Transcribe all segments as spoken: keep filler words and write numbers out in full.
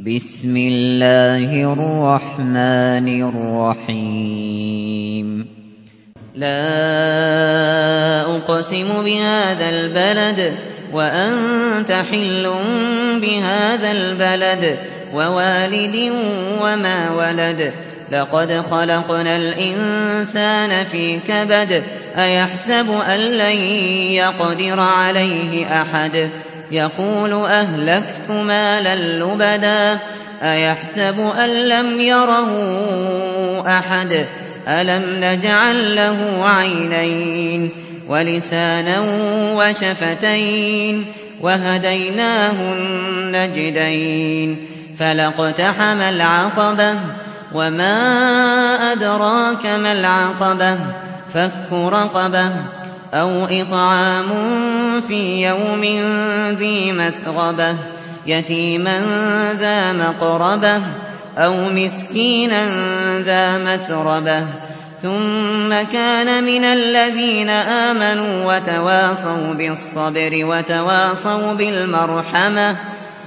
بسم الله الرحمن الرحيم لا أقسم بهذا البلد وأنت حل بهذا البلد ووالد وما ولد لقد خلقنا الإنسان في كبد أيحسب أن لن يقدر عليه أحد يقول أهلكت مالا لبدا أيحسب أن لم يره أحد ألم نجعل له عينين ولسانا وشفتين وهديناه النجدين فلاقتحم العقبة وما أدراك ما العقبة فك رقبة أو إطعام في يوم ذي مسغبة يتيما ذا مقربة أو مسكينا ذا متربة ثم كان من الذين آمنوا وتواصوا بالصبر وتواصوا بالمرحمة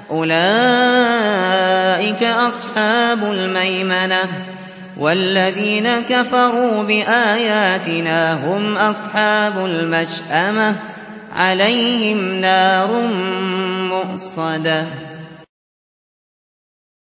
أولئك أصحاب الميمنة والذين كفروا بآياتنا هم أصحاب المشأمة عليهم نار مؤصدة